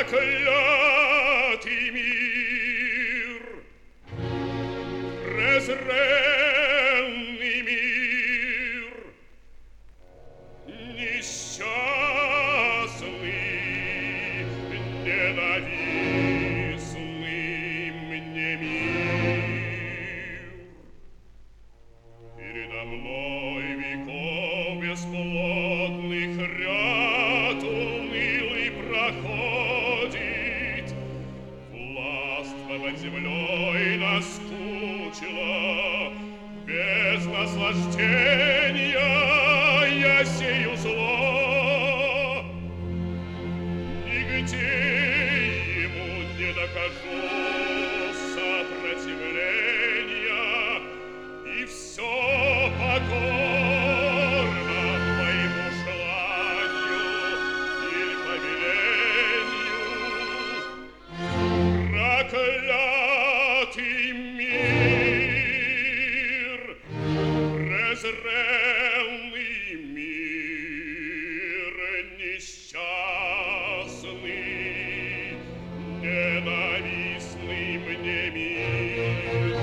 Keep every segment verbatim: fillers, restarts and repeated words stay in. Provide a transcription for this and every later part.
проклятый мир, презренный мир, несчастный, ненавистный мне мир. Передо мной веков бесплодных ряд унылый проходит, властво над землей наскучило, без наслаждения я сею зло. Нигде ему не докажу сопротивления, и все покорно моему желанию или повелению. Проклятый мир, презренный мир, несчастный, ненавистный мне мир.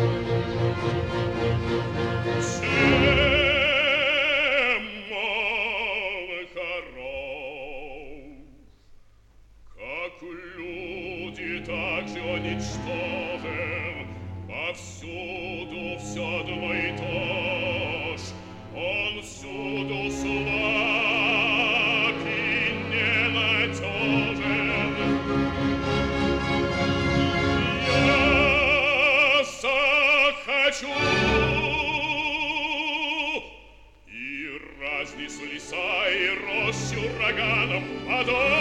Чем он хорош, как люди, так же он ничтожен, повсюду все одно и то ж, он всюду слаб и ненадежен. Я захочу, и разнесу леса и рощи ураганом, а